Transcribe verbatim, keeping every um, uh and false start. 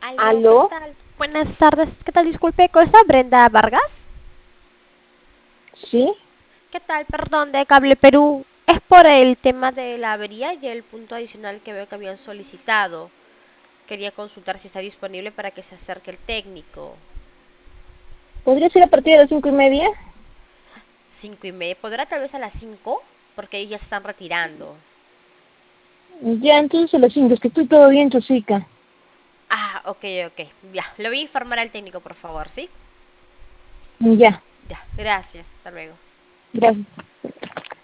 Aló, ¿qué ¿Aló? tal? Buenas tardes, ¿qué tal? Disculpe, ¿con esta Brenda Vargas? ¿Sí? ¿Qué tal? Perdón, de Cable Perú. Es por el tema de la avería y el punto adicional que veo que habían solicitado. Quería consultar si está disponible para que se acerque el técnico. ¿Podría ser a partir de las cinco y media? Cinco y media. ¿Podrá tal vez a las cinco? Porque ellos ya se están retirando. Ya, entonces a las cinco, es que estoy todo bien, chosica. Ah, ok, ok. Ya, le voy a informar al técnico, por favor, ¿sí? Ya, Ya, gracias. Hasta luego. gracias.